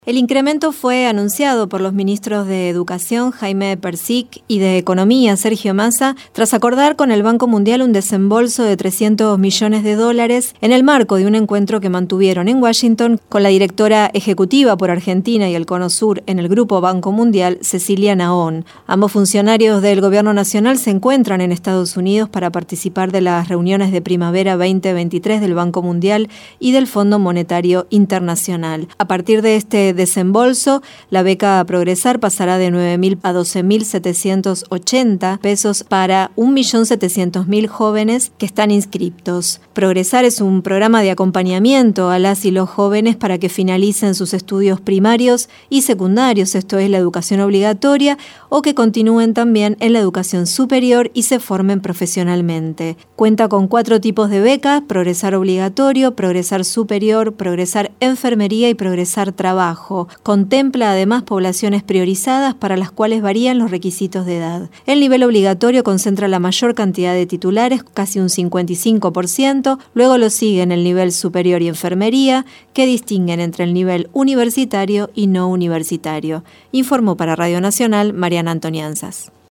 El incremento fue anunciado por los ministros de Educación, Jaime Persic, y de Economía, Sergio Massa, tras acordar con el Banco Mundial un desembolso de $300 millones en el marco de un encuentro que mantuvieron en Washington con la directora ejecutiva por Argentina y el Cono Sur en el Grupo Banco Mundial, Cecilia Naón. Ambos funcionarios del Gobierno Nacional se encuentran en Estados Unidos para participar de las reuniones de primavera 2023 del Banco Mundial y del Fondo Monetario Internacional. A partir de este desembolso, la beca Progresar pasará de 9.000 a 12.780 pesos para 1.700.000 jóvenes que están inscriptos. Progresar es un programa de acompañamiento a las y los jóvenes para que finalicen sus estudios primarios y secundarios, esto es la educación obligatoria, o que continúen también en la educación superior y se formen profesionalmente. Cuenta con 4 tipos de becas: Progresar obligatorio, Progresar superior, Progresar enfermería y Progresar trabajo. Contempla además poblaciones priorizadas para las cuales varían los requisitos de edad. El nivel obligatorio concentra la mayor cantidad de titulares, casi un 55%, luego lo siguen el nivel superior y enfermería, que distinguen entre el nivel universitario y no universitario. Informó para Radio Nacional Mariana Antonianzas.